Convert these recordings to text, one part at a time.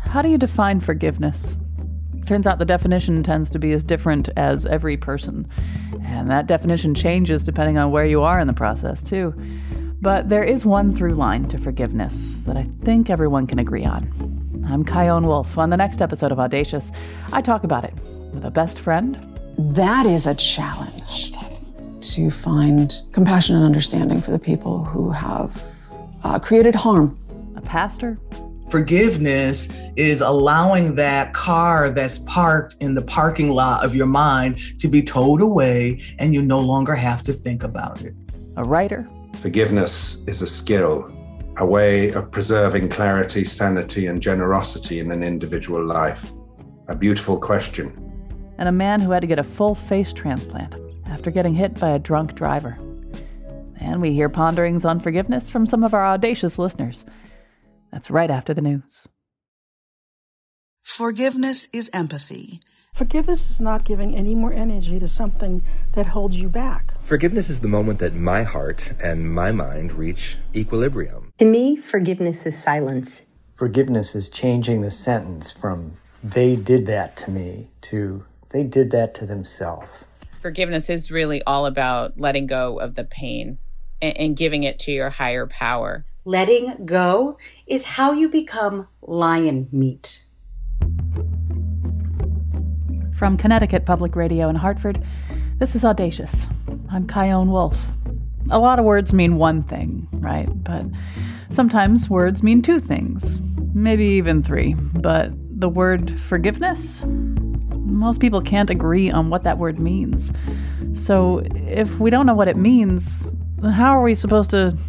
How do you define forgiveness? Turns out the definition tends to be as different as every person. And that definition changes depending on where you are in the process, too. But there is one through line to forgiveness that I think everyone can agree on. I'm Chion Wolf. On the next episode of Audacious, I talk about it with a best friend. That is a challenge, to find compassion and understanding for the people who have created harm. A pastor. Forgiveness is allowing that car that's parked in the parking lot of your mind to be towed away, and you no longer have to think about it. A writer. Forgiveness is a skill, a way of preserving clarity, sanity, and generosity in an individual life. A beautiful question. And a man who had to get a full face transplant after getting hit by a drunk driver. And we hear ponderings on forgiveness from some of our audacious listeners. That's right after the news. Forgiveness is empathy. Forgiveness is not giving any more energy to something that holds you back. Forgiveness is the moment that my heart and my mind reach equilibrium. To me, forgiveness is silence. Forgiveness is changing the sentence from "they did that to me" to "they did that to themselves." Forgiveness is really all about letting go of the pain and giving it to your higher power. Letting go is how you become lion meat. From Connecticut Public Radio in Hartford, this is Audacious. I'm Chion Wolf. A lot of words mean one thing, right? But sometimes words mean two things, maybe even three. But the word forgiveness? Most people can't agree on what that word means. So if we don't know what it means, how are we supposed to,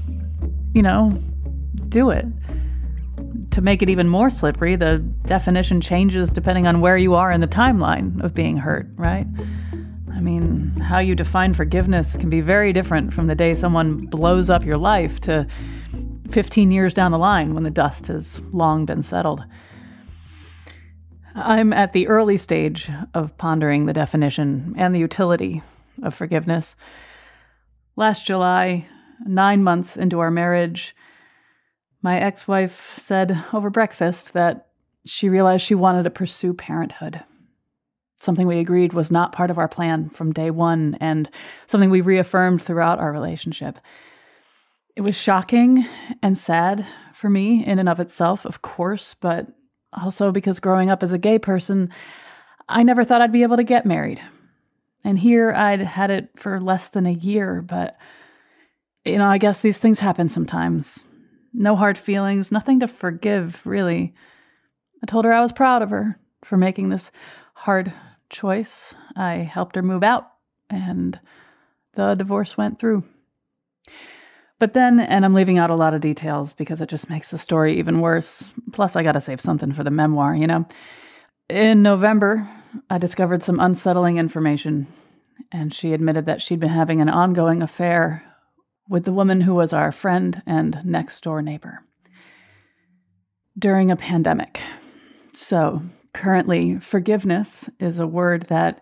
do it? To make it even more slippery, the definition changes depending on where you are in the timeline of being hurt, right? I mean, how you define forgiveness can be very different from the day someone blows up your life to 15 years down the line when the dust has long been settled. I'm at the early stage of pondering the definition and the utility of forgiveness. Last July, 9 months into our marriage, my ex-wife said over breakfast that she realized she wanted to pursue parenthood. Something we agreed was not part of our plan from day one, and something we reaffirmed throughout our relationship. It was shocking and sad for me in and of itself, of course, but also because growing up as a gay person, I never thought I'd be able to get married. And here I'd had it for less than a year, but, I guess these things happen sometimes. No hard feelings, nothing to forgive, really. I told her I was proud of her for making this hard choice. I helped her move out, and the divorce went through. But then, and I'm leaving out a lot of details because it just makes the story even worse. Plus, I gotta save something for the memoir, In November, I discovered some unsettling information, and she admitted that she'd been having an ongoing affair with the woman who was our friend and next-door neighbor during a pandemic. So, currently, forgiveness is a word that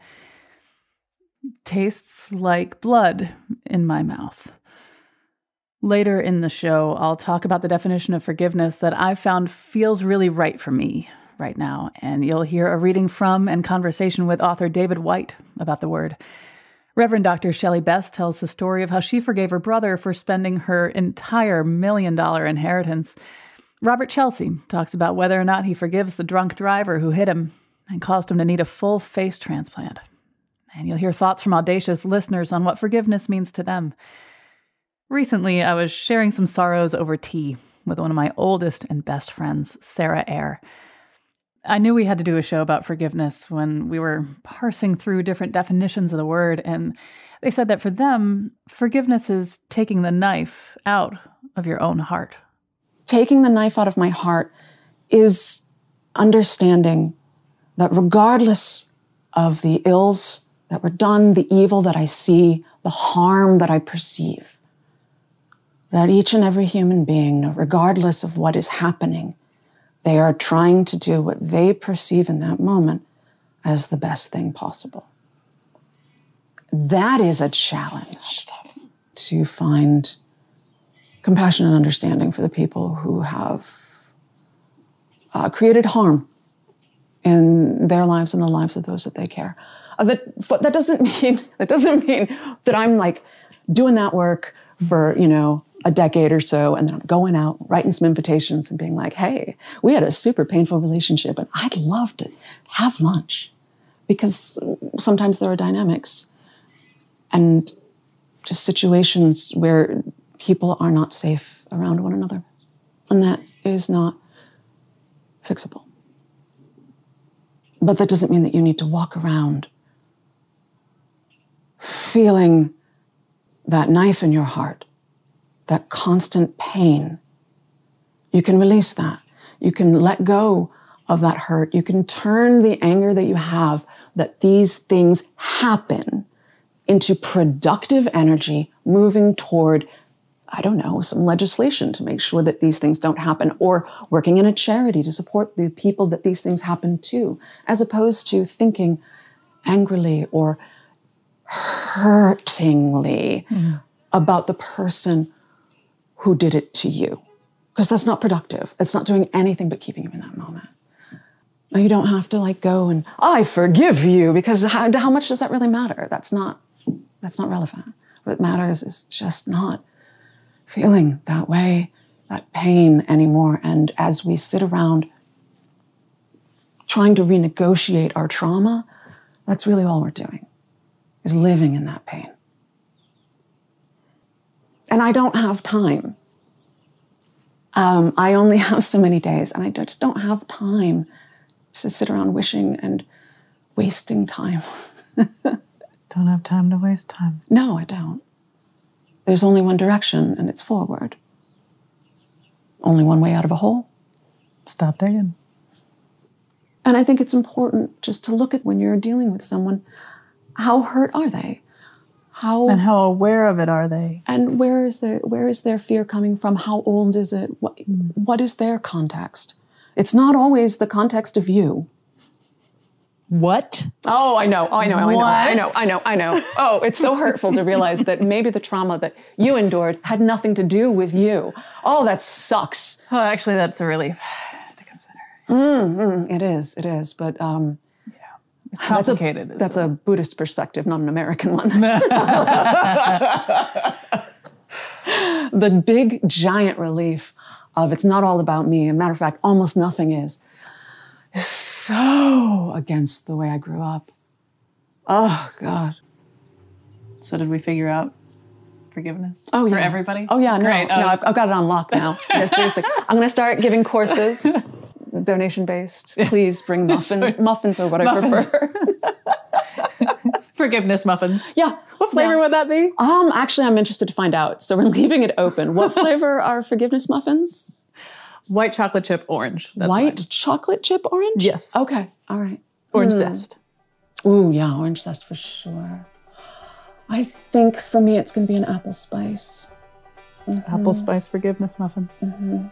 tastes like blood in my mouth. Later in the show, I'll talk about the definition of forgiveness that I found feels really right for me right now, and you'll hear a reading from and conversation with author David Whyte about the word. Reverend Dr. Shelley Best tells the story of how she forgave her brother for spending her entire $1 million inheritance. Robert Chelsea talks about whether or not he forgives the drunk driver who hit him and caused him to need a full face transplant. And you'll hear thoughts from audacious listeners on what forgiveness means to them. Recently, I was sharing some sorrows over tea with one of my oldest and best friends, Sarah Eyre. I knew we had to do a show about forgiveness when we were parsing through different definitions of the word, and they said that for them, forgiveness is taking the knife out of your own heart. Taking the knife out of my heart is understanding that regardless of the ills that were done, the evil that I see, the harm that I perceive, that each and every human being, regardless of what is happening, they are trying to do what they perceive in that moment as the best thing possible. That is a challenge, to find compassion and understanding for the people who have created harm in their lives and the lives of those that they care. That doesn't mean that I'm like doing that work for, a decade or so, and then I'm going out, writing some invitations and being like, hey, we had a super painful relationship and I'd love to have lunch. Because sometimes there are dynamics and just situations where people are not safe around one another. And that is not fixable. But that doesn't mean that you need to walk around feeling that knife in your heart, that constant pain. You can release that. You can let go of that hurt. You can turn the anger that you have that these things happen into productive energy moving toward, some legislation to make sure that these things don't happen, or working in a charity to support the people that these things happen to, as opposed to thinking angrily or hurtingly about the person who did it to you. Because that's not productive. It's not doing anything but keeping you in that moment. Now, you don't have to go and, I forgive you, because how much does that really matter? That's not relevant. What matters is just not feeling that way, that pain anymore. And as we sit around trying to renegotiate our trauma, that's really all we're doing, is living in that pain. And I don't have time. I only have so many days, and I just don't have time to sit around wishing and wasting time. Don't have time to waste time. No, I don't. There's only one direction, and it's forward. Only one way out of a hole. Stop digging. And I think it's important just to look at, when you're dealing with someone, how hurt are they? And how aware of it are they? And where is their fear coming from? How old is it? What is their context? It's not always the context of you. What? Oh, I know. Oh, it's so hurtful to realize that maybe the trauma that you endured had nothing to do with you. Oh, that sucks. Oh, actually, that's a relief to consider. It is. But it's complicated. That's a Buddhist perspective, not an American one. The big, giant relief of it's not all about me. As a matter of fact, almost nothing is so against the way I grew up. Oh, God. So did we figure out forgiveness? Oh, yeah. For everybody? Oh, yeah. No, Great. no, I've got it on lock now. Yeah, seriously. I'm going to start giving courses, donation-based. Please bring muffins. Muffins are what I prefer. Forgiveness muffins. Yeah. What flavor would that be? Actually, I'm interested to find out. So we're leaving it open. What flavor are forgiveness muffins? White chocolate chip orange. That's White mine. chocolate chip orange? Yes. Okay. All right. Orange zest. Ooh, yeah, orange zest for sure. I think for me it's going to be an apple spice. Mm-hmm. Apple spice forgiveness muffins. Mm-hmm.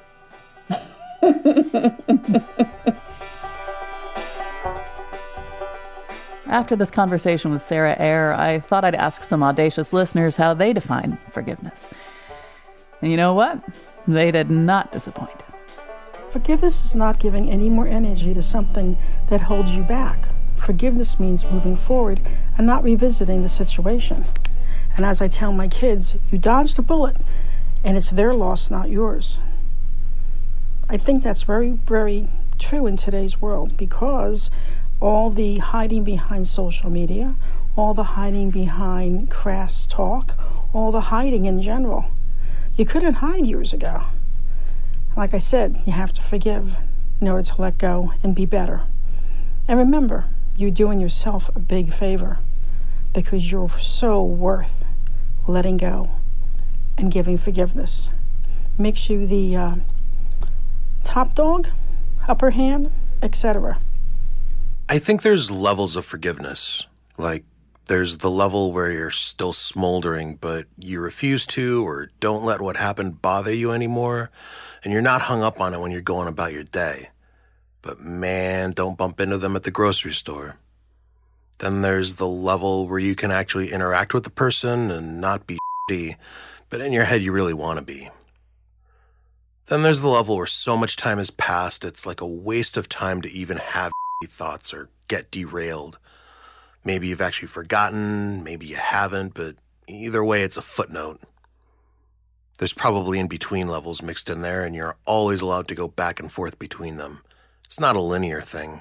After this conversation with Sarah Eyre, I thought I'd ask some audacious listeners how they define forgiveness. And you know what? They did not disappoint. Forgiveness is not giving any more energy to something that holds you back. Forgiveness means moving forward and not revisiting the situation. And as I tell my kids, you dodged a bullet, and it's their loss, not yours. I think that's very, very true in today's world, because all the hiding behind social media, all the hiding behind crass talk, all the hiding in general. You couldn't hide years ago. Like I said, you have to forgive in order to let go and be better. And remember, you're doing yourself a big favor, because you're so worth letting go and giving forgiveness. Makes you the top dog, upper hand, etc. I think there's levels of forgiveness. Like, there's the level where you're still smoldering, but you refuse to or don't let what happened bother you anymore, and you're not hung up on it when you're going about your day. But man, don't bump into them at the grocery store. Then there's the level where you can actually interact with the person and not be shitty, but in your head you really want to be. Then there's the level where so much time has passed, it's like a waste of time to even have thoughts or get derailed. Maybe you've actually forgotten, maybe you haven't, but either way, it's a footnote. There's probably in-between levels mixed in there, and you're always allowed to go back and forth between them. It's not a linear thing.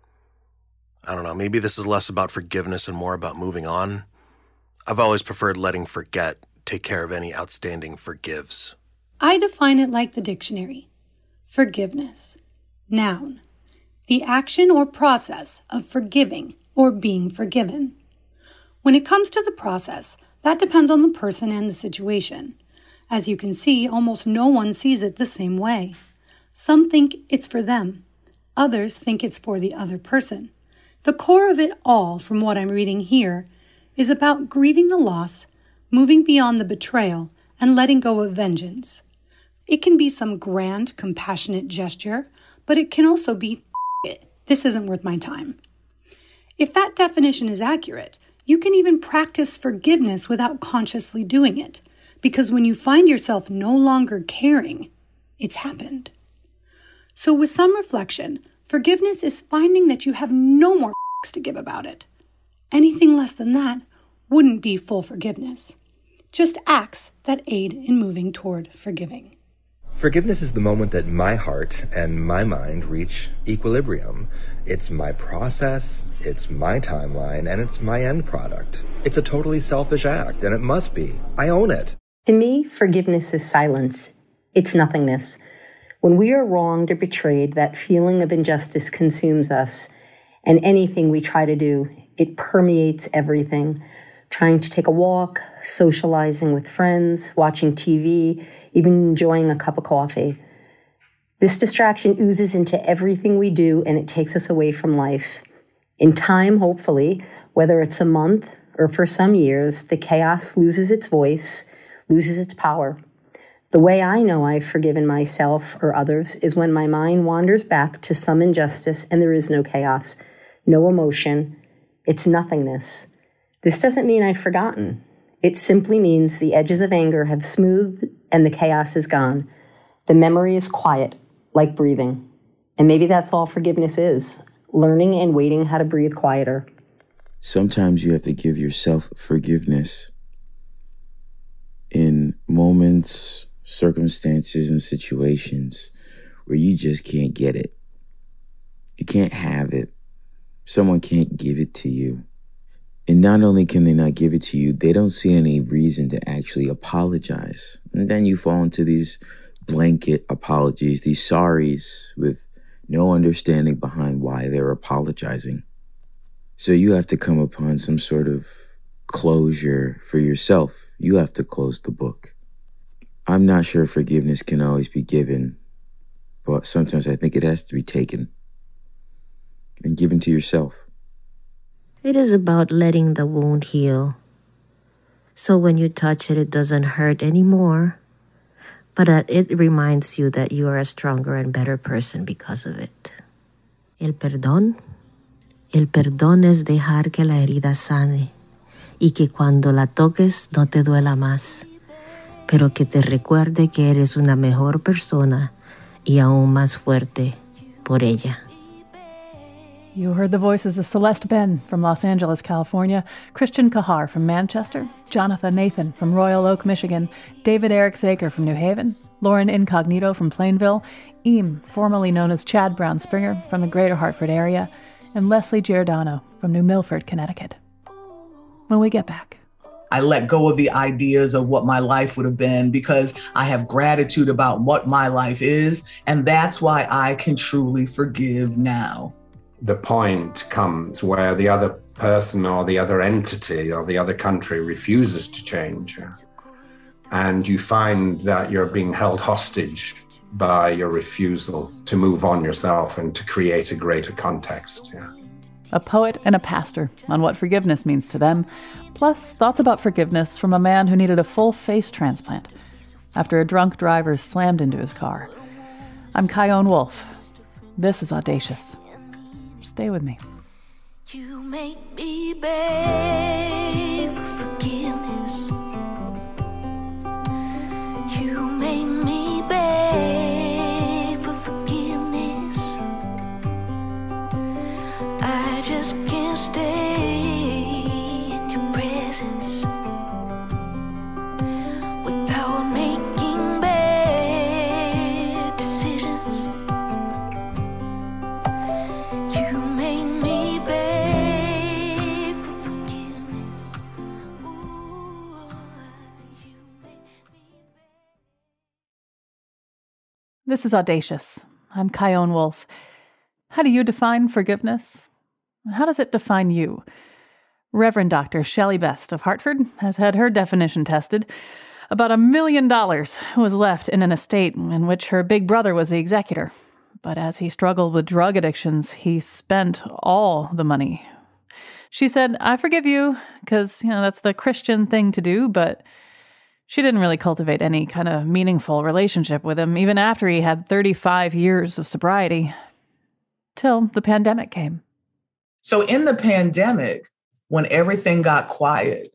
I don't know, maybe this is less about forgiveness and more about moving on. I've always preferred letting forget take care of any outstanding forgives. I define it like the dictionary. Forgiveness. Noun. The action or process of forgiving or being forgiven. When it comes to the process, that depends on the person and the situation. As you can see, almost no one sees it the same way. Some think it's for them. Others think it's for the other person. The core of it all, from what I'm reading here, is about grieving the loss, moving beyond the betrayal, and letting go of vengeance. It can be some grand, compassionate gesture, but it can also be, this isn't worth my time. If that definition is accurate, you can even practice forgiveness without consciously doing it, because when you find yourself no longer caring, it's happened. So with some reflection, forgiveness is finding that you have no more to give about it. Anything less than that wouldn't be full forgiveness. Just acts that aid in moving toward forgiving. Forgiveness is the moment that my heart and my mind reach equilibrium. It's my process, it's my timeline, and it's my end product. It's a totally selfish act, and it must be. I own it. To me, forgiveness is silence. It's nothingness. When we are wronged or betrayed, that feeling of injustice consumes us, and anything we try to do, it permeates everything. Trying to take a walk, socializing with friends, watching TV, even enjoying a cup of coffee. This distraction oozes into everything we do, and it takes us away from life. In time, hopefully, whether it's a month or for some years, the chaos loses its voice, loses its power. The way I know I've forgiven myself or others is when my mind wanders back to some injustice and there is no chaos, no emotion. It's nothingness. This doesn't mean I've forgotten. It simply means the edges of anger have smoothed and the chaos is gone. The memory is quiet, like breathing. And maybe that's all forgiveness is, learning and waiting how to breathe quieter. Sometimes you have to give yourself forgiveness in moments, circumstances, and situations where you just can't get it. You can't have it. Someone can't give it to you. And not only can they not give it to you, they don't see any reason to actually apologize. And then you fall into these blanket apologies, these sorries with no understanding behind why they're apologizing. So you have to come upon some sort of closure for yourself. You have to close the book. I'm not sure forgiveness can always be given, but sometimes I think it has to be taken and given to yourself. It is about letting the wound heal. So when you touch it, it doesn't hurt anymore, but it reminds you that you are a stronger and better person because of it. El perdón es dejar que la herida sane y que cuando la toques no te duela más, pero que te recuerde que eres una mejor persona y aún más fuerte por ella. You heard the voices of Celeste Ben from Los Angeles, California, Christian Kahar from Manchester, Jonathan Nathan from Royal Oak, Michigan, David Eric Saker from New Haven, Lauren Incognito from Plainville, Eam, formerly known as Chad Brown Springer from the Greater Hartford area, and Leslie Giordano from New Milford, Connecticut. When we get back. I let go of the ideas of what my life would have been because I have gratitude about what my life is, and that's why I can truly forgive now. The point comes where the other person or the other entity or the other country refuses to change. And you find that you're being held hostage by your refusal to move on yourself and to create a greater context. A poet and a pastor on what forgiveness means to them, plus thoughts about forgiveness from a man who needed a full face transplant after a drunk driver slammed into his car. I'm Chion Wolf. This is Audacious. Stay with me. You make me beg for forgiveness. You make me beg. I just can't stay in your presence without making bad decisions. You made me beg for forgiveness. This is Audacious. I'm Chion Wolf. How do you define forgiveness? How does it define you? Reverend Dr. Shelley Best of Hartford has had her definition tested. About $1 million was left in an estate in which her big brother was the executor. But as he struggled with drug addictions, he spent all the money. She said, I forgive you, because, that's the Christian thing to do, but she didn't really cultivate any kind of meaningful relationship with him, even after he had 35 years of sobriety, till the pandemic came. So in the pandemic, when everything got quiet,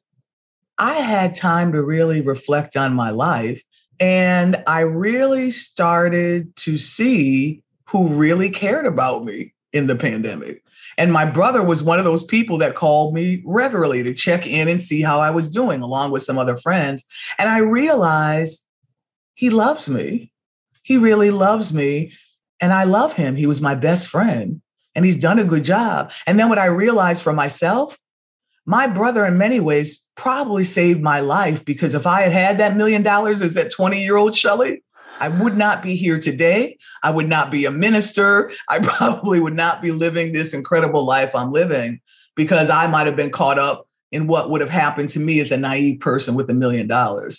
I had time to really reflect on my life. And I really started to see who really cared about me in the pandemic. And my brother was one of those people that called me regularly to check in and see how I was doing, along with some other friends. And I realized he loves me. He really loves me. And I love him. He was my best friend. And he's done a good job. And then what I realized for myself, my brother in many ways probably saved my life, because if I had had that $1 million as that 20-year-old Shelley, I would not be here today. I would not be a minister. I probably would not be living this incredible life I'm living, because I might have been caught up in what would have happened to me as a naive person with $1 million.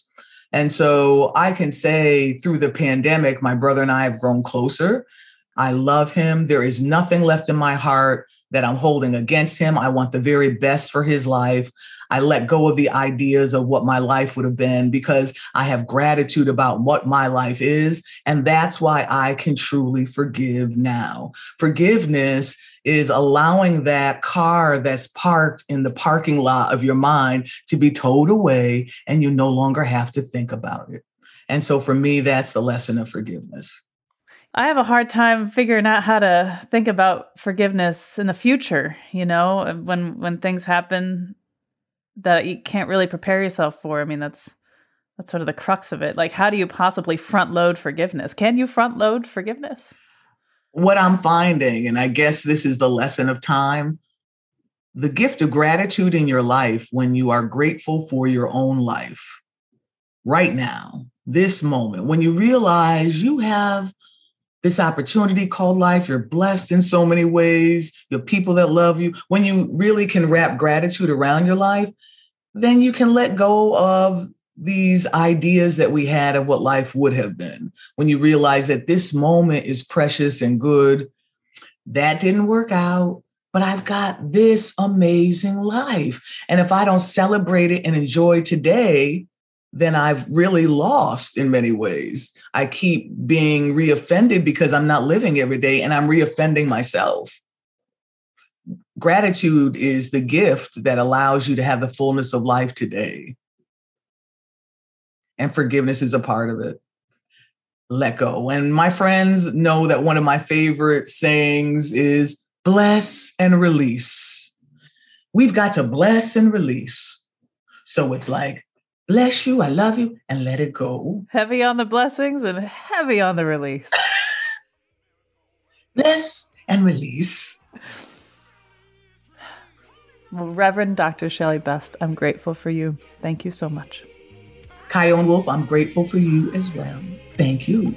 And so I can say through the pandemic, my brother and I have grown closer. I love him. There is nothing left in my heart that I'm holding against him. I want the very best for his life. I let go of the ideas of what my life would have been, because I have gratitude about what my life is. And that's why I can truly forgive now. Forgiveness is allowing that car that's parked in the parking lot of your mind to be towed away, and you no longer have to think about it. And so for me, that's the lesson of forgiveness. I have a hard time figuring out how to think about forgiveness in the future, when things happen that you can't really prepare yourself for. I mean, that's sort of the crux of it. Like, how do you possibly front load forgiveness? Can you front load forgiveness? What I'm finding, and I guess this is the lesson of time, the gift of gratitude in your life, when you are grateful for your own life right now, this moment, when you realize you have this opportunity called life, you're blessed in so many ways, you have people that love you. When you really can wrap gratitude around your life, then you can let go of these ideas that we had of what life would have been. When you realize that this moment is precious and good, that didn't work out, but I've got this amazing life. And if I don't celebrate it and enjoy today, then I've really lost in many ways. I keep being reoffended because I'm not living every day, and I'm reoffending myself. Gratitude is the gift that allows you to have the fullness of life today. And forgiveness is a part of it. Let go. And my friends know that one of my favorite sayings is bless and release. We've got to bless and release. So it's like, bless you, I love you, and let it go. Heavy on the blessings and heavy on the release. Bless and release. Well, Reverend Dr. Shelley Best, I'm grateful for you. Thank you so much. Chion Wolf, I'm grateful for you as well. Thank you.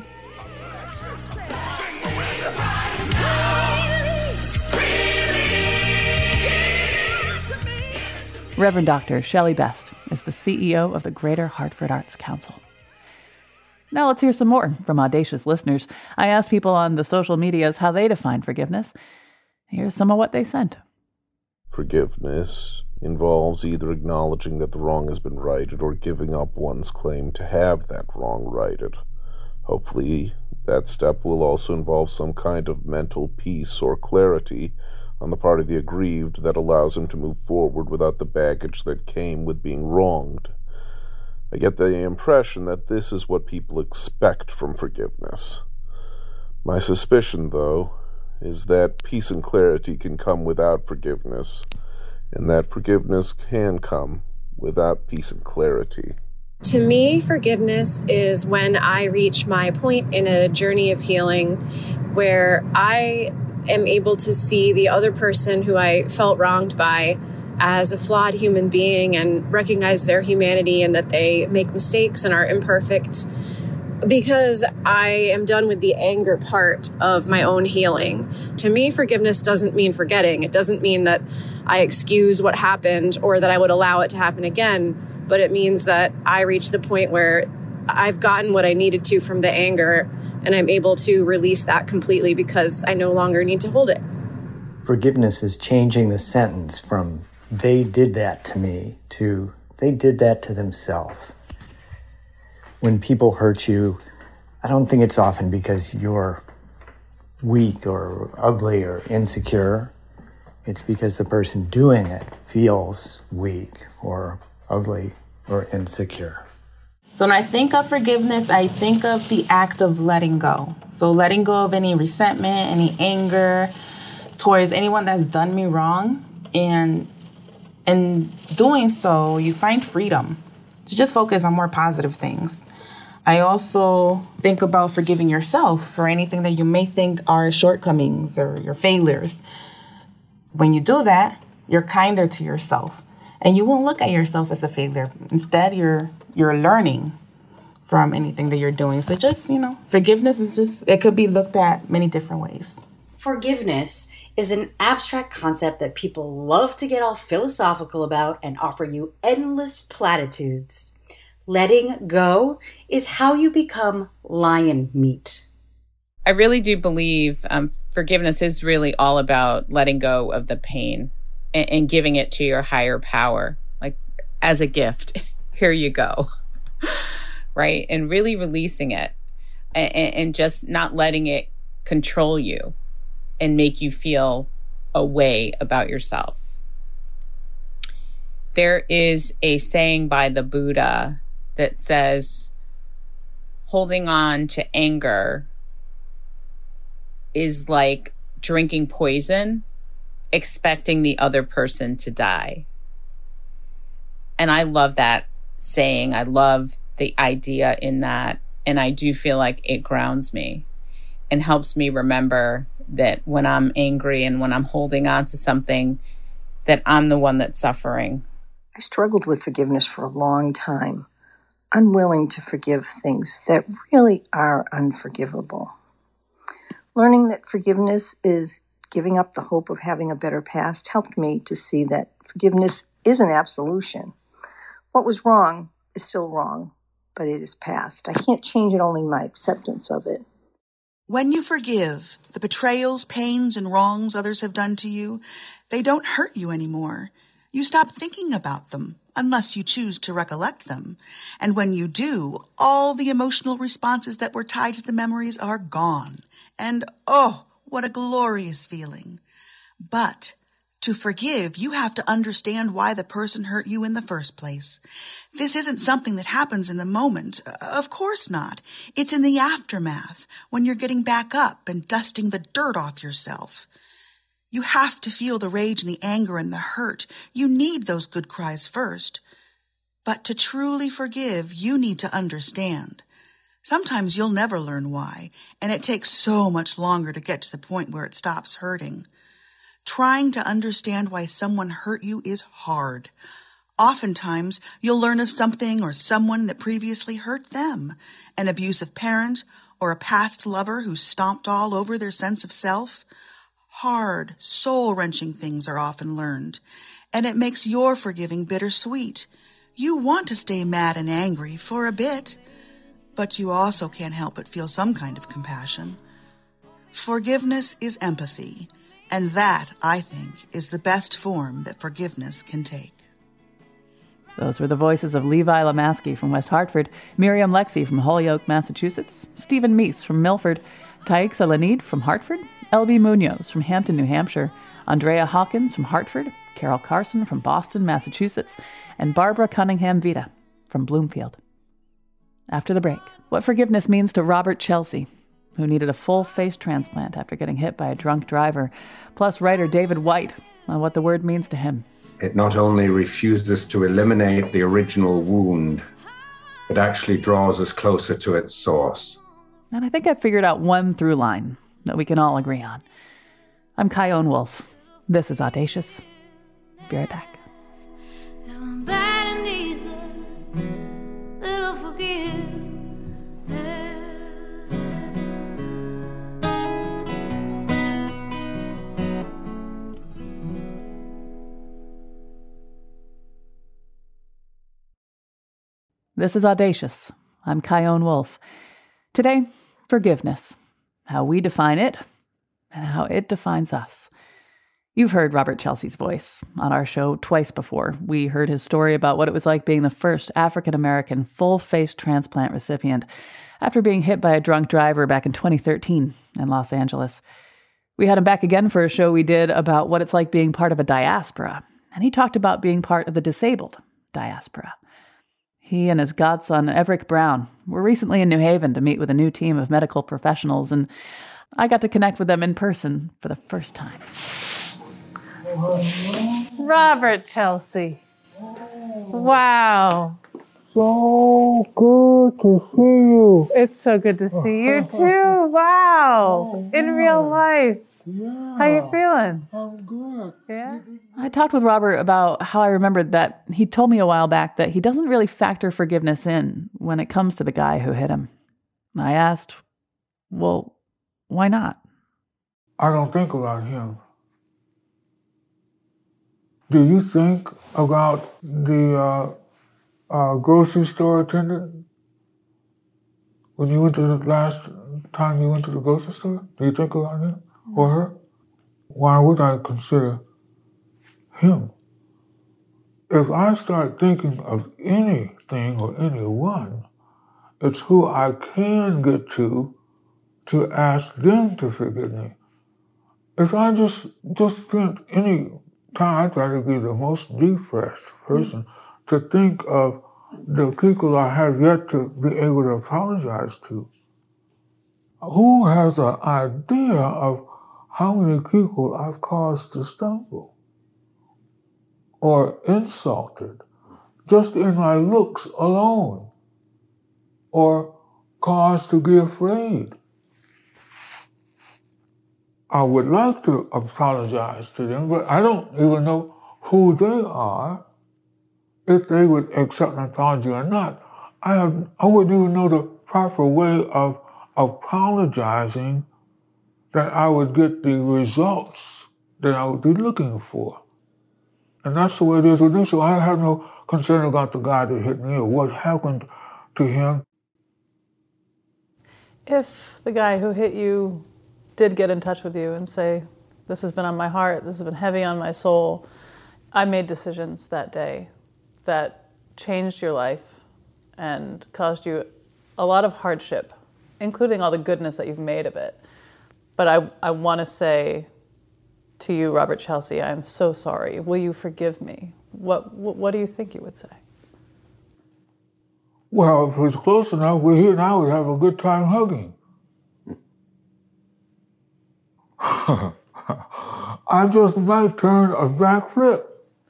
Reverend Dr. Shelley Best is the CEO of the Greater Hartford Arts Council. Now let's hear some more from Audacious listeners. I asked people on the social medias how they define forgiveness. Here's some of what they sent. Forgiveness involves either acknowledging that the wrong has been righted or giving up one's claim to have that wrong righted. Hopefully, that step will also involve some kind of mental peace or clarity on the part of the aggrieved that allows him to move forward without the baggage that came with being wronged. I get the impression that this is what people expect from forgiveness. My suspicion, though, is that peace and clarity can come without forgiveness, and that forgiveness can come without peace and clarity. To me, forgiveness is when I reach my point in a journey of healing where I am able to see the other person who I felt wronged by as a flawed human being and recognize their humanity and that they make mistakes and are imperfect, because I am done with the anger part of my own healing. To me, forgiveness doesn't mean forgetting. It doesn't mean that I excuse what happened or that I would allow it to happen again, but it means that I reach the point where I've gotten what I needed to from the anger and I'm able to release that completely because I no longer need to hold it. Forgiveness is changing the sentence from "they did that to me" to "they did that to themselves." When people hurt you, I don't think it's often because you're weak or ugly or insecure. It's because the person doing it feels weak or ugly or insecure. So when I think of forgiveness, I think of the act of letting go. So letting go of any resentment, any anger towards anyone that's done me wrong. And in doing so, you find freedom to just focus on more positive things. I also think about forgiving yourself for anything that you may think are shortcomings or your failures. When you do that, you're kinder to yourself and you won't look at yourself as a failure. Instead, you're learning from anything that you're doing. So just, forgiveness is it could be looked at many different ways. Forgiveness is an abstract concept that people love to get all philosophical about and offer you endless platitudes. Letting go is how you become lion meat. I really do believe forgiveness is really all about letting go of the pain and giving it to your higher power, like as a gift. Here you go, right? And really releasing it and just not letting it control you and make you feel a way about yourself. There is a saying by the Buddha that says, holding on to anger is like drinking poison, expecting the other person to die. And I love that saying. I love the idea in that. And I do feel like it grounds me and helps me remember that when I'm angry and when I'm holding on to something, that I'm the one that's suffering. I struggled with forgiveness for a long time, unwilling to forgive things that really are unforgivable. Learning that forgiveness is giving up the hope of having a better past helped me to see that forgiveness is an absolution. What was wrong is still wrong, but it is past. I can't change it, only my acceptance of it. When you forgive the betrayals, pains, and wrongs others have done to you, they don't hurt you anymore. You stop thinking about them, unless you choose to recollect them. And when you do, all the emotional responses that were tied to the memories are gone. And oh, what a glorious feeling. But to forgive, you have to understand why the person hurt you in the first place. This isn't something that happens in the moment. Of course not. It's in the aftermath, when you're getting back up and dusting the dirt off yourself. You have to feel the rage and the anger and the hurt. You need those good cries first. But to truly forgive, you need to understand. Sometimes you'll never learn why, and it takes so much longer to get to the point where it stops hurting. Trying to understand why someone hurt you is hard. Oftentimes, you'll learn of something or someone that previously hurt them, an abusive parent or a past lover who stomped all over their sense of self. Hard, soul-wrenching things are often learned, and it makes your forgiving bittersweet. You want to stay mad and angry for a bit, but you also can't help but feel some kind of compassion. Forgiveness is empathy, and that, I think, is the best form that forgiveness can take. Those were the voices of Levi Lamaski from West Hartford, Miriam Lexie from Holyoke, Massachusetts, Stephen Meese from Milford, Taixa Lanid from Hartford, L.B. Munoz from Hampton, New Hampshire, Andrea Hawkins from Hartford, Carol Carson from Boston, Massachusetts, and Barbara Cunningham Vita from Bloomfield. After the break, what forgiveness means to Robert Chelsea. who needed a full face transplant after getting hit by a drunk driver, plus writer David White on what the word means to him. It not only refuses to eliminate the original wound, but actually draws us closer to its source. And I think I figured out one through line that we can all agree on. I'm Chion Wolf. This is Audacious. Be right back. This is Audacious. I'm Chion Wolf. Today, forgiveness. How we define it and how it defines us. You've heard Robert Chelsea's voice on our show twice before. We heard his story about what it was like being the first African-American full-face transplant recipient after being hit by a drunk driver back in 2013 in Los Angeles. We had him back again for a show we did about what it's like being part of a diaspora, and he talked about being part of the disabled diaspora. He and his godson, Everett Brown, were recently in New Haven to meet with a new team of medical professionals, and I got to connect with them in person for the first time. Robert Chelsea. Wow. So good to see you. It's so good to see you too. Wow. In real life. Yeah. How you feeling? I'm good. Yeah. I talked with Robert about how I remembered that he told me a while back that he doesn't really factor forgiveness in when it comes to the guy who hit him. I asked, well, why not? I don't think about him. Do you think about the grocery store attendant? When you went to the last time you went to the grocery store, do you think about him or her? Why would I consider him? If I start thinking of anything or anyone, it's who I can get to ask them to forgive me. If I just spent any time, I try to be the most depressed person, to think of the people I have yet to be able to apologize to. Who has an idea of how many people I've caused to stumble or insulted just in my looks alone, or caused to be afraid? I would like to apologize to them, but I don't even know who they are, if they would accept an apology or not. I wouldn't even know the proper way of apologizing that I would get the results that I would be looking for. And that's the way it is with me. So I have no concern about the guy that hit me or what happened to him. If the guy who hit you did get in touch with you and say, this has been on my heart, this has been heavy on my soul, I made decisions that day that changed your life and caused you a lot of hardship, including all the goodness that you've made of it. But I want to say to you, Robert Chelsea, I am so sorry. Will you forgive me? What do you think you would say? Well, if it was close enough, we're here now, we'd have a good time hugging. I just might turn a backflip.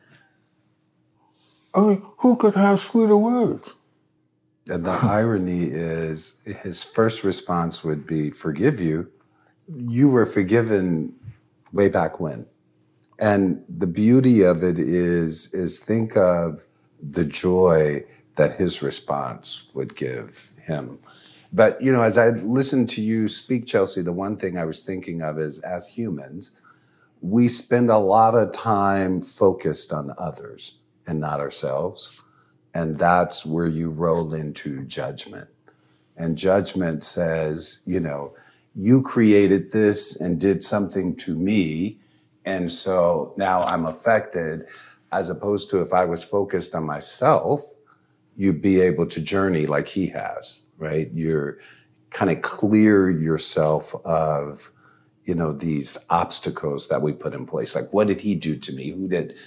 I mean, who could have sweeter words? And the irony is, his first response would be, forgive you. You were forgiven way back when. And the beauty of it is think of the joy that his response would give him. But, you know, as I listened to you speak, Chelsea, the one thing I was thinking of is, as humans, we spend a lot of time focused on others and not ourselves. And that's where you roll into judgment. And judgment says, you know, you created this and did something to me, and so now I'm affected, as opposed to if I was focused on myself, you'd be able to journey like he has, right? You're kind of clear yourself of, you know, these obstacles that we put in place. Like, what did he do to me? Who did?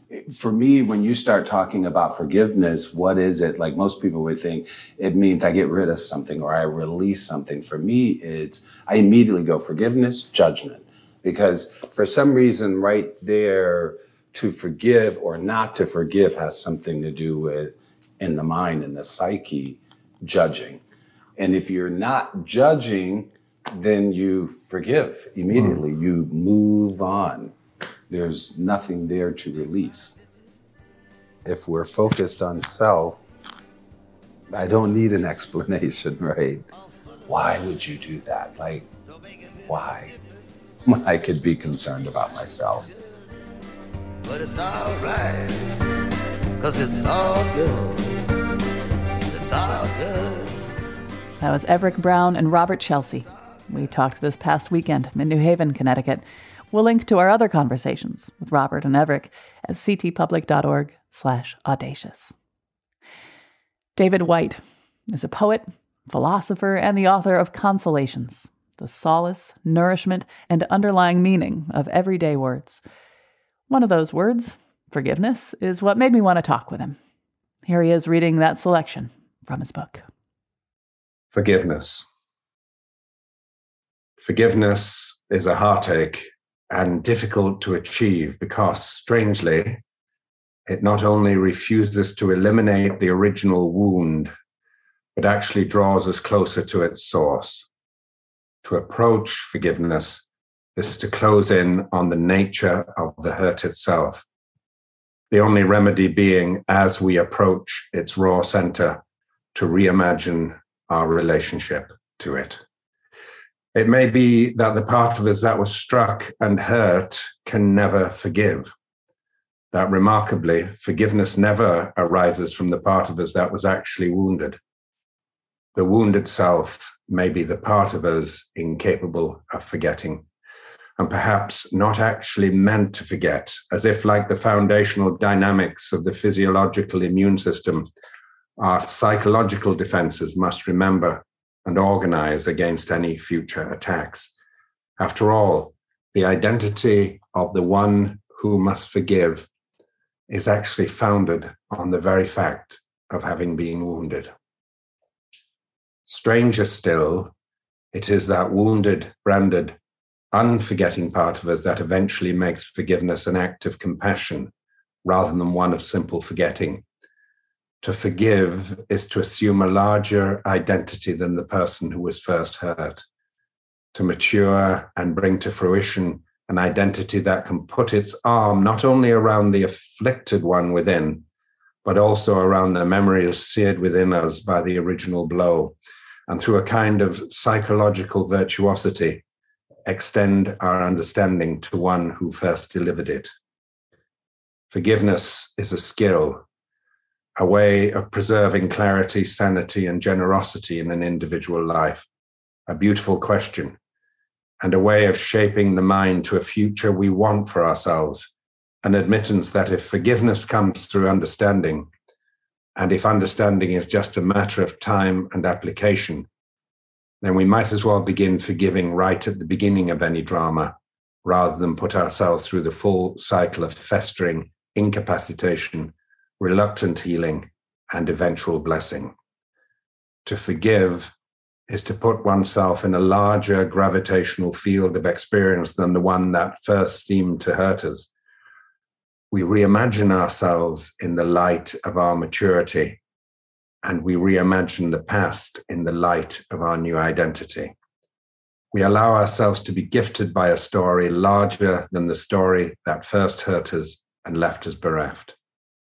for me, when you start talking about forgiveness, what is it? Like most people would think it means I get rid of something or I release something. For me, I immediately go forgiveness, judgment. Because for some reason right there, to forgive or not to forgive has something to do with, in the mind, in the psyche, judging. And if you're not judging, then you forgive immediately. You move on. There's nothing there to release. If we're focused on self, I don't need an explanation, right? Why would you do that? Like, why? I could be concerned about myself. But it's all right, 'cause it's all good. It's all good. That was Everett Brown and Robert Chelsea. We talked this past weekend in New Haven, Connecticut. We'll link to our other conversations with Robert and Everett at ctpublic.org/audacious. David Whyte is a poet, philosopher, and the author of Consolations, the solace, nourishment, and underlying meaning of everyday words. One of those words, forgiveness, is what made me want to talk with him. Here he is reading that selection from his book. Forgiveness. Forgiveness is a heartache and difficult to achieve because, strangely, it not only refuses to eliminate the original wound, but actually draws us closer to its source. To approach forgiveness is to close in on the nature of the hurt itself, the only remedy being, as we approach its raw center, to reimagine our relationship to it. It may be that the part of us that was struck and hurt can never forgive. That remarkably, forgiveness never arises from the part of us that was actually wounded. The wounded self may be the part of us incapable of forgetting, and perhaps not actually meant to forget, as if, like the foundational dynamics of the physiological immune system, our psychological defenses must remember and organize against any future attacks. After all, the identity of the one who must forgive is actually founded on the very fact of having been wounded. Stranger still, it is that wounded, branded, unforgetting part of us that eventually makes forgiveness an act of compassion rather than one of simple forgetting. To forgive is to assume a larger identity than the person who was first hurt, to mature and bring to fruition an identity that can put its arm not only around the afflicted one within, but also around the memories seared within us by the original blow, and through a kind of psychological virtuosity, extend our understanding to one who first delivered it. Forgiveness is a skill, a way of preserving clarity, sanity, and generosity in an individual life, a beautiful question, and a way of shaping the mind to a future we want for ourselves, an admittance that if forgiveness comes through understanding, and if understanding is just a matter of time and application, then we might as well begin forgiving right at the beginning of any drama, rather than put ourselves through the full cycle of festering, incapacitation, reluctant healing, and eventual blessing. To forgive is to put oneself in a larger gravitational field of experience than the one that first seemed to hurt us. We reimagine ourselves in the light of our maturity, and we reimagine the past in the light of our new identity. We allow ourselves to be gifted by a story larger than the story that first hurt us and left us bereft.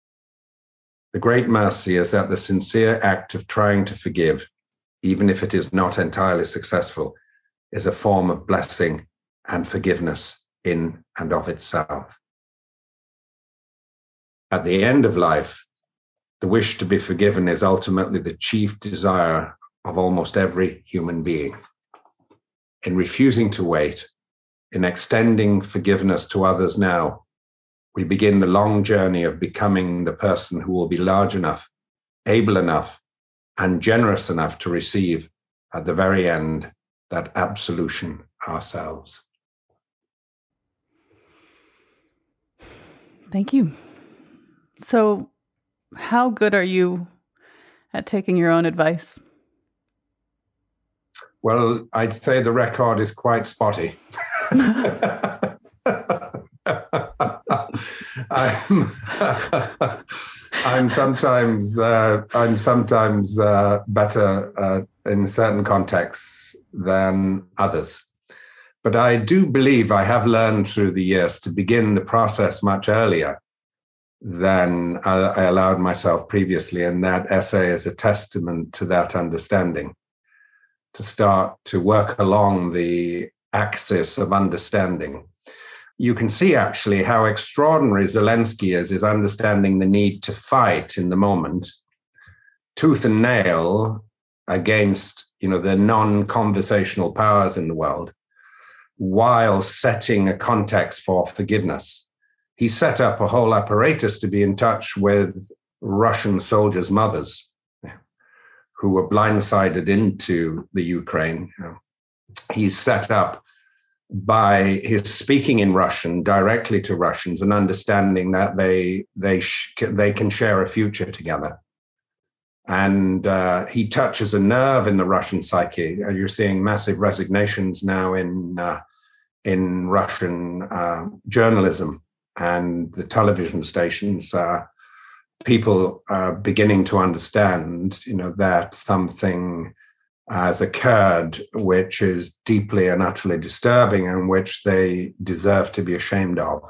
The great mercy is that the sincere act of trying to forgive, even if it is not entirely successful, is a form of blessing and forgiveness in and of itself. At the end of life, the wish to be forgiven is ultimately the chief desire of almost every human being. In refusing to wait, in extending forgiveness to others now, we begin the long journey of becoming the person who will be large enough, able enough, and generous enough to receive, at the very end, that absolution ourselves. Thank you. So, how good are you at taking your own advice? Well, I'd say the record is quite spotty. I'm sometimes better in certain contexts than others. But I do believe I have learned through the years to begin the process much earlier than I allowed myself previously. And that essay is a testament to that understanding, to start to work along the axis of understanding. You can see actually how extraordinary Zelensky is understanding the need to fight in the moment, tooth and nail against, the non-conversational powers in the world, while setting a context for forgiveness. He set up a whole apparatus to be in touch with Russian soldiers' mothers who were blindsided into the Ukraine. He's set up by his speaking in Russian directly to Russians and understanding that they can share a future together. And he touches a nerve in the Russian psyche. You're seeing massive resignations now in Russian journalism and the television stations. People are beginning to understand, that something has occurred which is deeply and utterly disturbing and which they deserve to be ashamed of.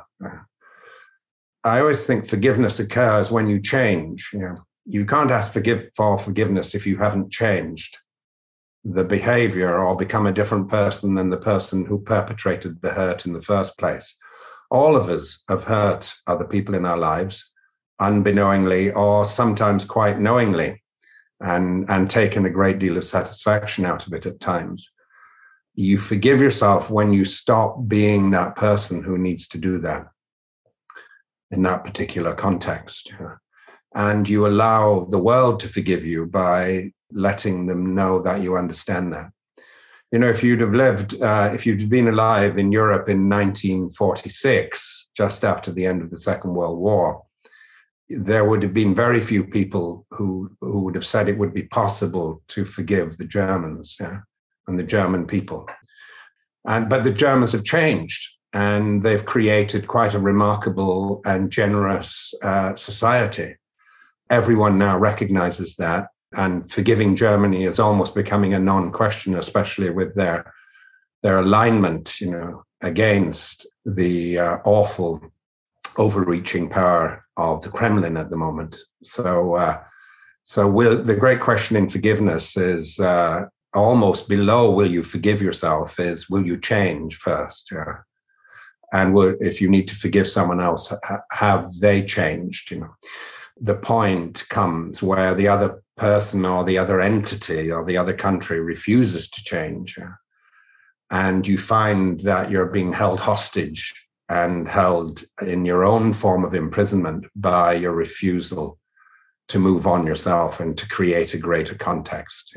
I always think forgiveness occurs when you change. You can't ask for forgiveness if you haven't changed the behavior or become a different person than the person who perpetrated the hurt in the first place. All of us have hurt other people in our lives, unbeknowingly or sometimes quite knowingly, and taken a great deal of satisfaction out of it at times. You forgive yourself when you stop being that person who needs to do that in that particular context. And you allow the world to forgive you by letting them know that you understand that. If you'd have lived, if you'd been alive in Europe in 1946, just after the end of the Second World War, there would have been very few people who would have said it would be possible to forgive the Germans and the German people. But the Germans have changed, and they've created quite a remarkable and generous society. Everyone now recognizes that, and forgiving Germany is almost becoming a non-question, especially with their alignment, against the awful overreaching power of the Kremlin at the moment. So the great question in forgiveness is almost below will you forgive yourself is will you change first? And if you need to forgive someone else, have they changed? The point comes where the other person or the other entity or the other country refuses to change. And you find that you're being held hostage and held in your own form of imprisonment by your refusal to move on yourself and to create a greater context.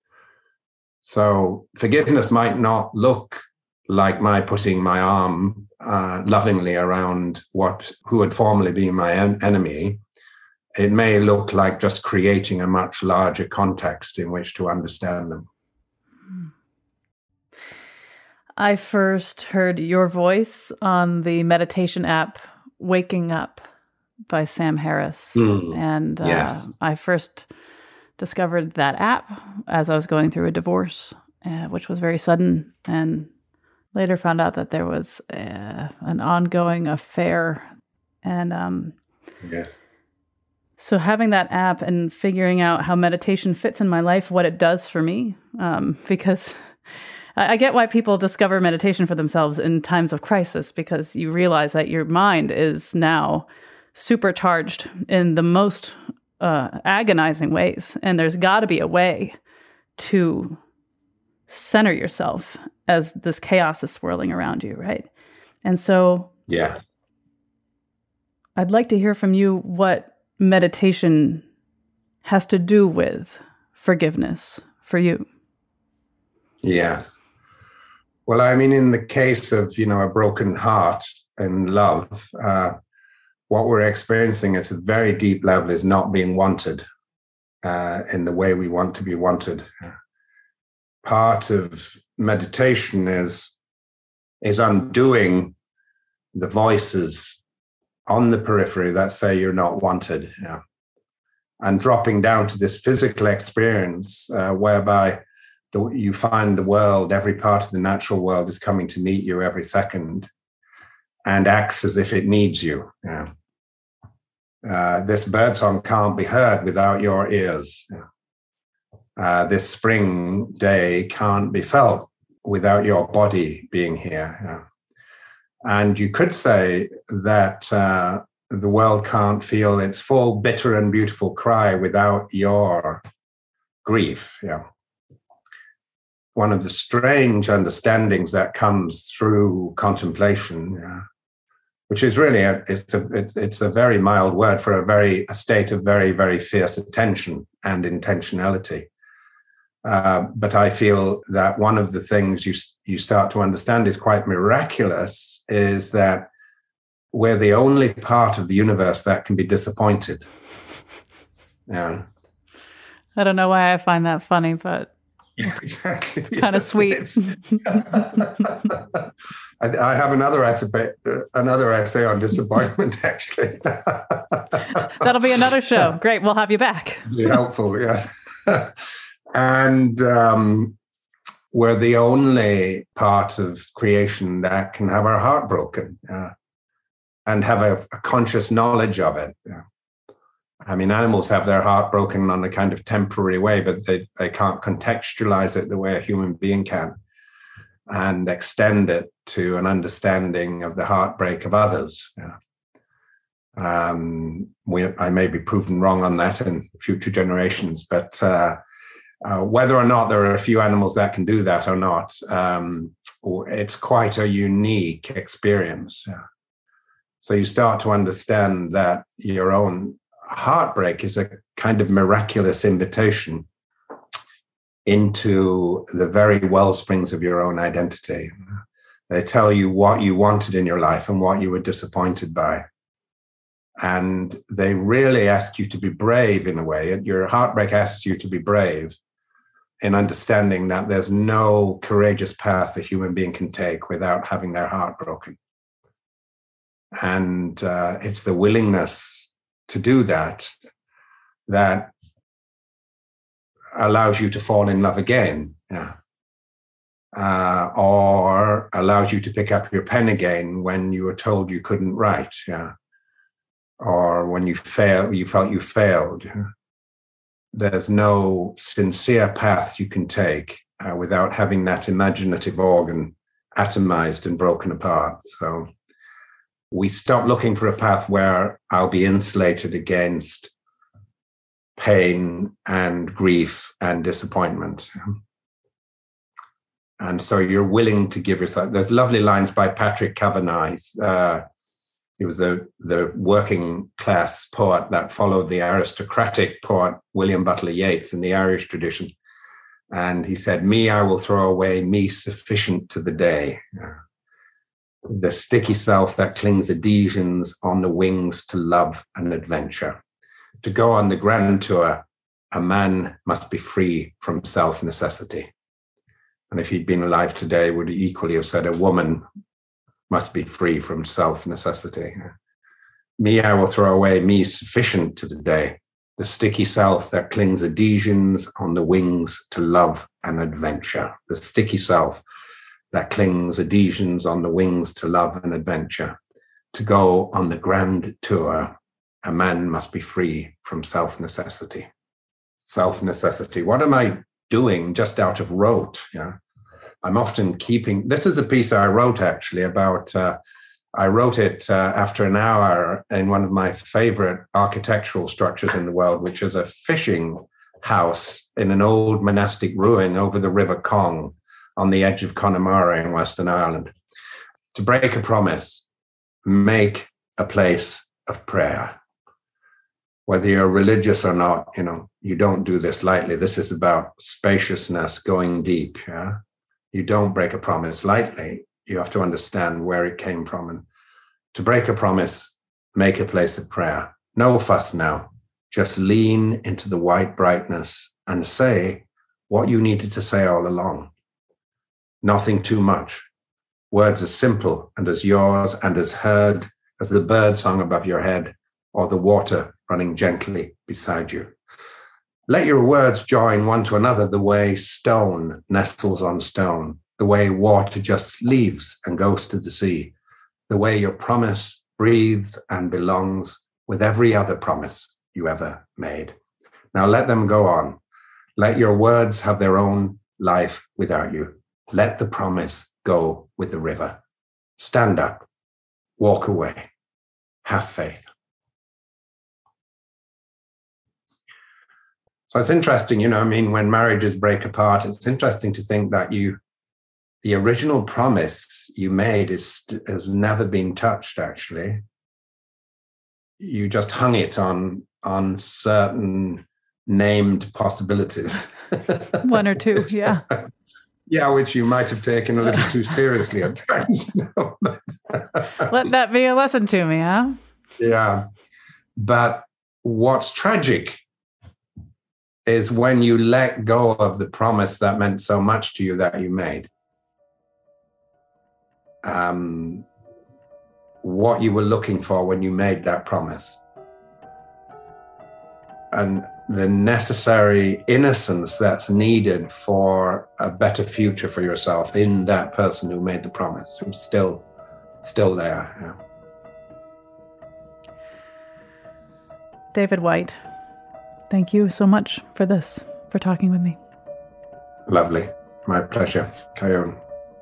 So forgiveness might not look like my putting my arm lovingly around who had formerly been my enemy. It may look like just creating a much larger context in which to understand them. I first heard your voice on the meditation app, Waking Up by Sam Harris. And yes. I first discovered that app as I was going through a divorce, which was very sudden, and later found out that there was an ongoing affair. And yes. So having that app and figuring out how meditation fits in my life, what it does for me, because I get why people discover meditation for themselves in times of crisis, because you realize that your mind is now supercharged in the most agonizing ways. And there's got to be a way to center yourself as this chaos is swirling around you, right? And so yeah, I'd like to hear from you what meditation has to do with forgiveness for you. Yes. Well, I mean, in the case of, a broken heart and love, what we're experiencing at a very deep level is not being wanted in the way we want to be wanted. Part of meditation is undoing the voices on the periphery that say you're not wanted, and dropping down to this physical experience whereby you find the world, every part of the natural world is coming to meet you every second and acts as if it needs you. This birdsong can't be heard without your ears. This spring day can't be felt without your body being here. And you could say that the world can't feel its full, bitter and beautiful cry without your grief. One of the strange understandings that comes through contemplation, which is really it's a very mild word for a state of very, very fierce attention and intentionality. But I feel that one of the things you start to understand is quite miraculous, is that we're the only part of the universe that can be disappointed. I don't know why I find that funny, but exactly. It's kind of sweet. I have another essay on disappointment, actually. That'll be another show. Great, we'll have you back. Be helpful, yes. And we're the only part of creation that can have our heart broken and have a conscious knowledge of it. I mean, animals have their heart broken on a kind of temporary way, but they can't contextualize it the way a human being can and extend it to an understanding of the heartbreak of others. I may be proven wrong on that in future generations, but whether or not there are a few animals that can do that or not, it's quite a unique experience. So you start to understand that your own heartbreak is a kind of miraculous invitation into the very wellsprings of your own identity. They tell you what you wanted in your life and what you were disappointed by. And they really ask you to be brave in a way. Your heartbreak asks you to be brave in understanding that there's no courageous path a human being can take without having their heart broken. And it's the willingness to do that allows you to fall in love again, or allows you to pick up your pen again when you were told you couldn't write, or when you felt you failed. There's no sincere path you can take without having that imaginative organ atomized and broken apart. So we stop looking for a path where I'll be insulated against pain and grief and disappointment. And so you're willing to give yourself. There's lovely lines by Patrick Kavanagh. He was the working class poet that followed the aristocratic poet William Butler Yeats in the Irish tradition. And he said, "Me, I will throw away, me sufficient to the day. The sticky self that clings adhesions on the wings to love and adventure. To go on the grand tour, a man must be free from self-necessity." And if he'd been alive today, would equally have said a woman must be free from self-necessity. Me, I will throw away, me sufficient to the day. The sticky self that clings adhesions on the wings to love and adventure. The sticky self that clings adhesions on the wings to love and adventure. To go on the grand tour, a man must be free from self-necessity. Self-necessity. What am I doing just out of rote? I'm often keeping, this is a piece I wrote actually about, I wrote it after an hour in one of my favorite architectural structures in the world, which is a fishing house in an old monastic ruin over the River Cong on the edge of Connemara in Western Ireland. To break a promise, make a place of prayer. Whether you're religious or not, you don't do this lightly. This is about spaciousness, going deep. You don't break a promise lightly. You have to understand where it came from. And to break a promise, make a place of prayer. No fuss now. Just lean into the white brightness and say what you needed to say all along. Nothing too much. Words as simple and as yours and as heard as the bird song above your head or the water running gently beside you. Let your words join one to another the way stone nestles on stone, the way water just leaves and goes to the sea, the way your promise breathes and belongs with every other promise you ever made. Now let them go on. Let your words have their own life without you. Let the promise go with the river. Stand up, walk away, have faith. So it's interesting, when marriages break apart, it's interesting to think that the original promise you made has never been touched, actually. You just hung it on certain named possibilities. One or two, yeah. Yeah, which you might have taken a little too seriously at times. Let that be a lesson to me, huh? Yeah. But what's tragic is when you let go of the promise that meant so much to you that you made. What you were looking for when you made that promise. And the necessary innocence that's needed for a better future for yourself in that person who made the promise, who's still there. Yeah. David Whyte, thank you so much for talking with me. Lovely. My pleasure. Kayon.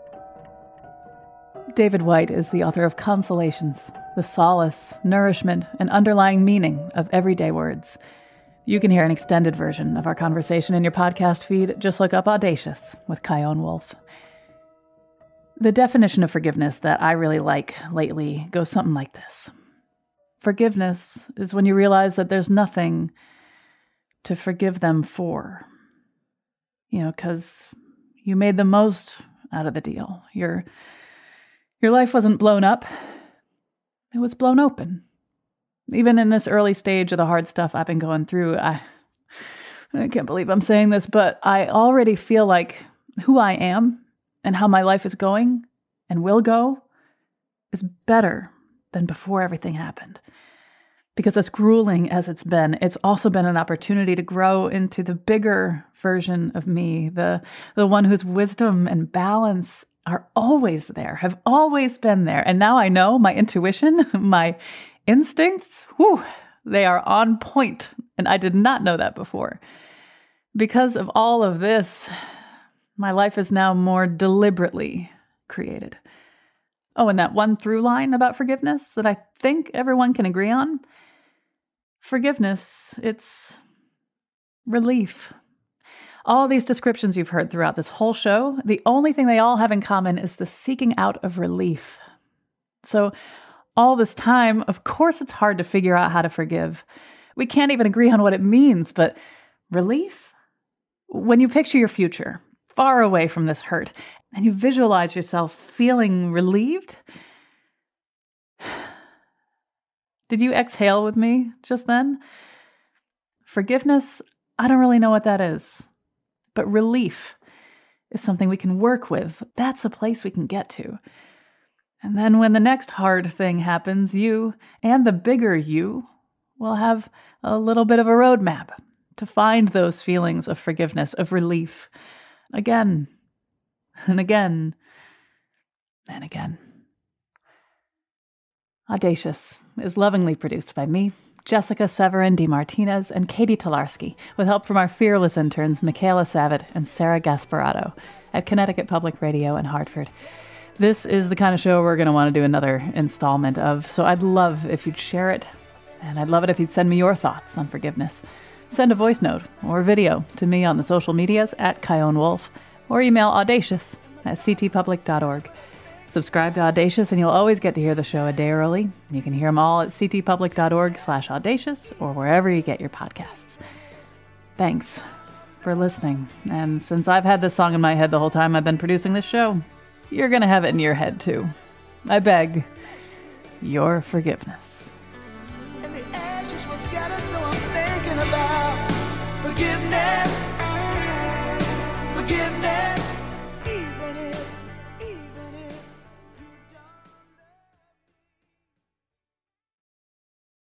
David Whyte is the author of Consolations, the solace, nourishment, and underlying meaning of everyday words. You can hear an extended version of our conversation in your podcast feed. Just look up Audacious with Chion Wolf. The definition of forgiveness that I really like lately goes something like this. Forgiveness is when you realize that there's nothing to forgive them for. Because you made the most out of the deal. Your life wasn't blown up. It was blown open. Even in this early stage of the hard stuff I've been going through, I can't believe I'm saying this, but I already feel like who I am and how my life is going and will go is better than before everything happened. Because as grueling as it's also been an opportunity to grow into the bigger version of me, the one whose wisdom and balance are always there, have always been there. And now I know my intuition, my instincts, they are on point. And I did not know that before. Because of all of this, my life is now more deliberately created. Oh, and that one through line about forgiveness that I think everyone can agree on. Forgiveness, it's relief. All these descriptions you've heard throughout this whole show, the only thing they all have in common is the seeking out of relief. So all this time, of course it's hard to figure out how to forgive. We can't even agree on what it means, but relief? When you picture your future, far away from this hurt, and you visualize yourself feeling relieved, did you exhale with me just then? Forgiveness, I don't really know what that is. But relief is something we can work with. That's a place we can get to. And then when the next hard thing happens, you and the bigger you will have a little bit of a roadmap to find those feelings of forgiveness, of relief, again and again and again. Audacious is lovingly produced by me, Jessica Severin DeMartinez, and Katie Tolarski, with help from our fearless interns, Michaela Savitt and Sarah Gasparotto at Connecticut Public Radio in Hartford. This is the kind of show we're going to want to do another installment of, so I'd love if you'd share it, and I'd love it if you'd send me your thoughts on forgiveness. Send a voice note or video to me on the social medias at Chion Wolf, or email audacious@ctpublic.org. Subscribe to Audacious and you'll always get to hear the show a day early. You can hear them all at ctpublic.org/audacious or wherever you get your podcasts. Thanks for listening. And since I've had this song in my head the whole time I've been producing this show, you're going to have it in your head too. I beg your forgiveness. about forgiveness.